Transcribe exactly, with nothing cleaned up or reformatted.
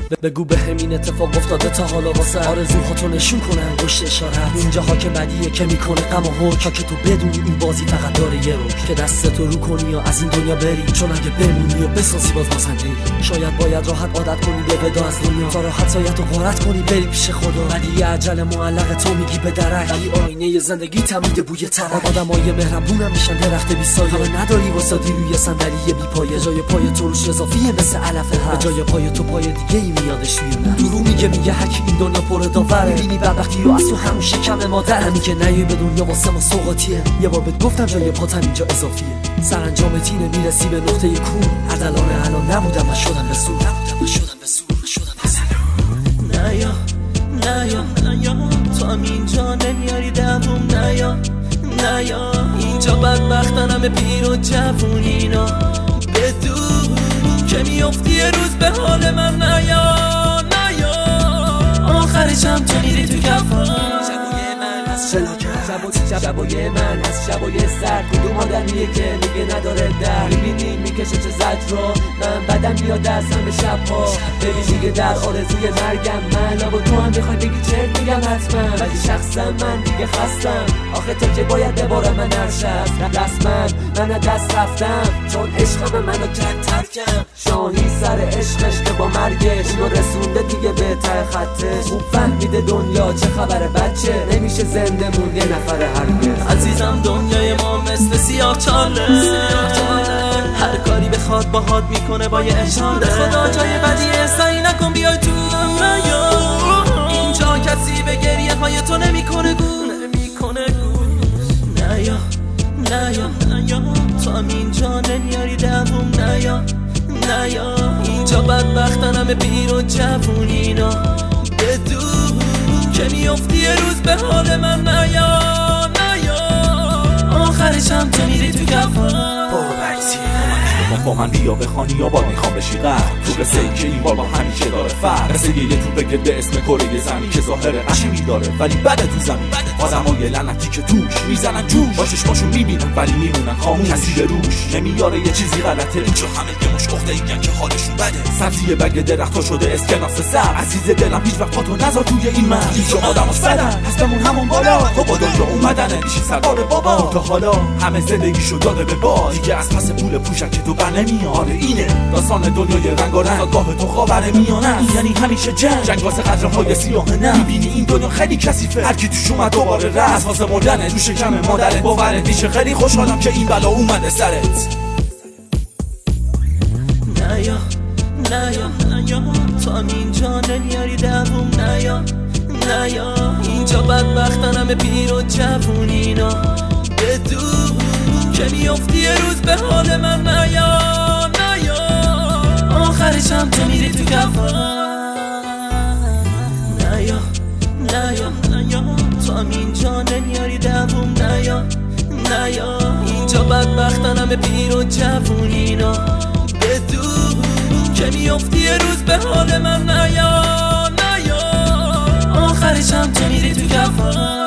بگو به همین اتفاق افتاده تا حالا واسه آرزوهاتو نشون کنن پشت اشارت اینجاها که بدیه که میکنه غم و حکا که تو بدونی این بازی فقط داره یه رو که دستتو رو کنی یا از این دنیا بری، چون اگه بمونی و بسازی باز بازنده ای. شاید باید راحت عادت کنی به ودا از دنیا تا راحت سایتو غارت کنی بری پیش خدا. ولی عجل معلق تو میگی به درک، ولی آینه زندگی تمیده بوی ترک. آدمای مهربونم میشن درخت بی سایه، همه نداری واسه روی صندلی بی پایه. جای پای تو روش اضافیه مثل علفه هست، جای پای تو پای دیگه ای میادش روی من. درو میگه میگه هکی این دنیا پر داوره، میبینی بدبختی و از تو همون شکم مادر. همین که نیای به دنیا واسه ما سوغاتیه، یه بار بهت گفتم جای پاتم اینجا اضافیه. سرانجام تینه میرسی به نقطه کون، عدلانه الان نبودم و شدم به سور، نبودم و شدم به سور، شدم به سور. نیا نیا نیا تو هم اینجا نمیاری دووم. نیا نیا اینجا بدبختنم پیر و جوون اینا بدون که میافتی یه روز به حال من. نیا نیا آخرش هم تو میری تو کفا. شبای من از شبای شبای من از شبای سرد، کدوم آدمیه که میگه نداره در. میبینی میکشه چه زد رو من بدم میاد از همه شبها. ببین دیگه در آرزوی مرگم من، لابا تو هم میخوای بگی چرت میگم حتما، ولی شخصا من دیگه خستم. آخه تو که باید بباره من نرشست رسما من دست رفتم، چون عشقم منو کرد ترکم. شاهی سر عشقش که با مرگش اینو رسونده دیگه به ته خطش. خوب فهمیده دنیا چه خبره بچه، نمیشه زنده مون یه نفر هرگز. عزیزم دنیای ما مثل سیاه چاله، هر کاری بخواد باهات میکنه با یه اشاره. خدا جای بدیه سعی نکن بیای تو. نیا اینجا کسی به گریه های تو نمیکنه گوش، نمیکنه گوش. نیا نیا نیا تو هم اینجا نمیاری دووم. نیا نیا اینجا بدبختنم پیر و جوون اینا بدون که میافتی یه روز به حال من. نیا نیا آخرش هم تو میری تو کفا. با من بیا بخوانی یا باد میخوام بشی غرق تو قصه ای که این بار با همیشه داره فرق. قصه یه تو بگه به اسم کره زمین که ظاهر قشنگی داره ولی بده تو زمین. آدمای لعنتی که توش میزنن جوش، با چشماشون میبینن ولی میمونن خاموش. کسی به روش نمیاره یه چیزی غلطه، اینجا همه یه مش عقده ایگن که حالشون بده. سبزی بگ درختا شده اسکناس سر. عزیز دلم هیچ وقت پاتو نذار توی این من، اینجا آدماش بدن هستمون همون بالا. تو با دنیا اومدنه میشی سربار بابا. تا حالا همه زندگیشو داده به باد، دیگه از پس پول پوشک تو نمیاره. اینه داستان دنیای رنگ و رنگ، گاه تو خاور میانه است. یعنی همیشه جنگ جنگ واسه قدرهای سیاه نه. میبینی این دنیا خیلی کثیفه، هر کی توش اومد دوباره رفت واسه مردنه. تو شکم مادرت باورت میشه خیلی خوشحالم که این بلا اومده سرت. نیا نیا نیا تو هم اینجا نمیاری دووم. نیا نیا اینجا بدبختنم پیر و جوون اینا بدون که میافتی یه روز به حال من. نیا نیا آخرش هم تو میری تو کفا. نیا نیا نیا تو هم اینجا نمیاری دووم. نیا نیا اینجا بدبختنم پیر و جوون اینا بدون که میافتی یه روز به حال من. نیا نیا آخرش هم تو میری تو کفا.